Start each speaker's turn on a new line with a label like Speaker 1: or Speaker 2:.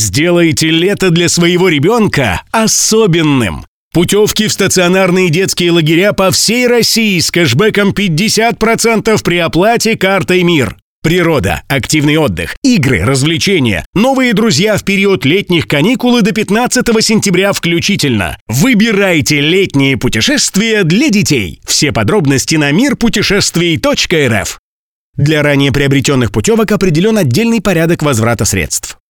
Speaker 1: Сделайте лето для своего ребенка особенным. Путевки в стационарные детские лагеря по всей России с кэшбэком 50% при оплате картой МИР. Природа, активный отдых, игры, развлечения, новые друзья в период летних каникул и до 15 сентября включительно. Выбирайте летние путешествия для детей. Все подробности на мирпутешествий.рф. Для ранее приобретенных путевок определен отдельный порядок возврата средств.